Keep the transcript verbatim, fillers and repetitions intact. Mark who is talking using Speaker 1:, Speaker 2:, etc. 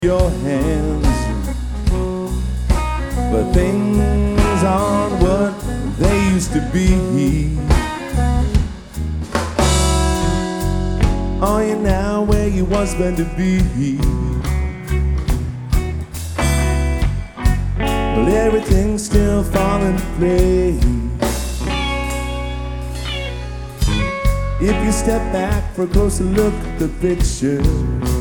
Speaker 1: your hands, but things aren't what they used to be. Are you now where you was meant to be? Well, everything's still falling into place. If you step back for a closer look at the picture,